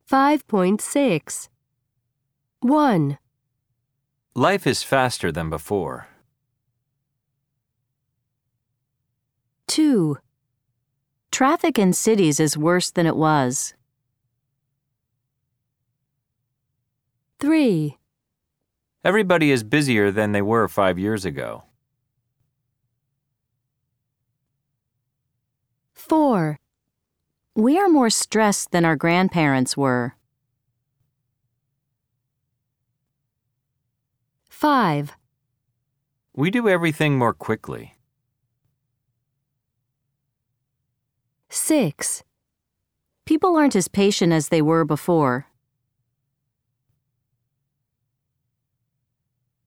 5.6. 1, Life is faster than before. 2, Traffic in cities is worse than it was. 3, Everybody is busier than they were 5 years ago. 4, We are more stressed than our grandparents were. 5, We do everything more quickly. 6, People aren't as patient as they were before.